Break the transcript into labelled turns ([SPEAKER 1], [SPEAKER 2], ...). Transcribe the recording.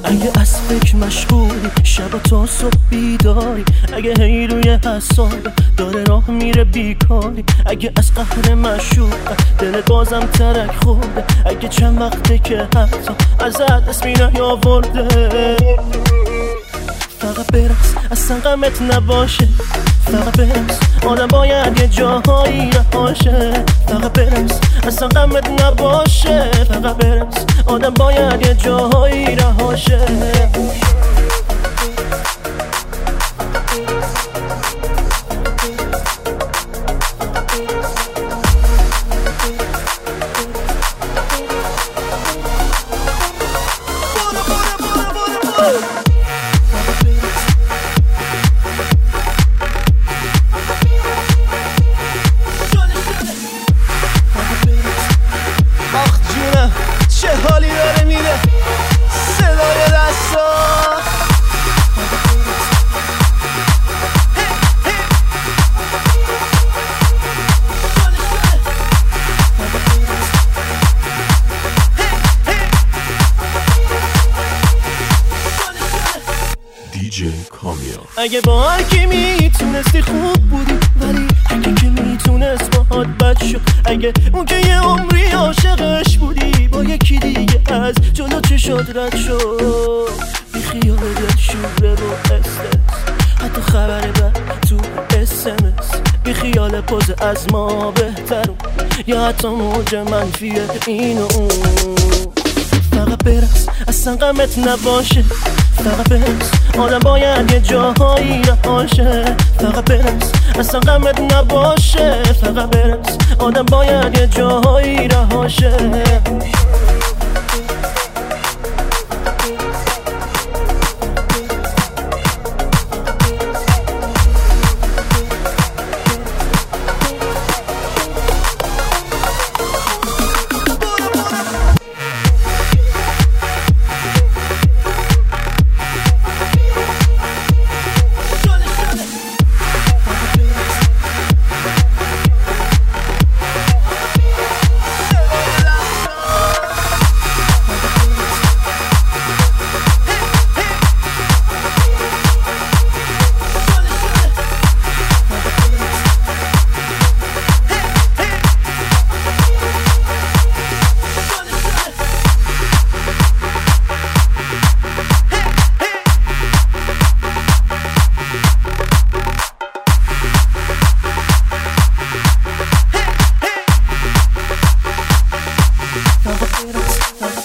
[SPEAKER 1] اگه از فکر مشغولی شب تا صبح بیداری، اگه هی روی حسابه داره راه میره بیکاری، اگه از قهر مشوقه دلت بازم ترک خورده، اگه چند وقته که حتی ازت اسمی نیاورده، فقط برقص اصلا غمت نباشه، فقط برقص آدم باید یه جاهایی رهاشه، فقط برقص اصلا غمت نباشه، فقط برقص آدم باید یه جاهایی رهاشه. چه حالی داره میده صدای دستا،
[SPEAKER 2] دیجی کامیا.
[SPEAKER 1] اگه با هرکی میتونستی خوب بودی، ولی اگه که میتونست باهات بد شد، اگه اون که یه عمری عاشقش بودی با یکی دیگه از جلو چشات رد شد، بی خیال دل شوره و استرس، حتی خبر بد تو SMS، بی خیال پوز از ما بهترون یا حتی موج منفی این و اون، فقط برقص اصلا غمت نباشه، فقط برقص آدم باید یه جاهایی رهاشه، فقط برقص اصلا غمت نباشه، فقط برقص آدم باید یه جاهایی رهاشه. Faqat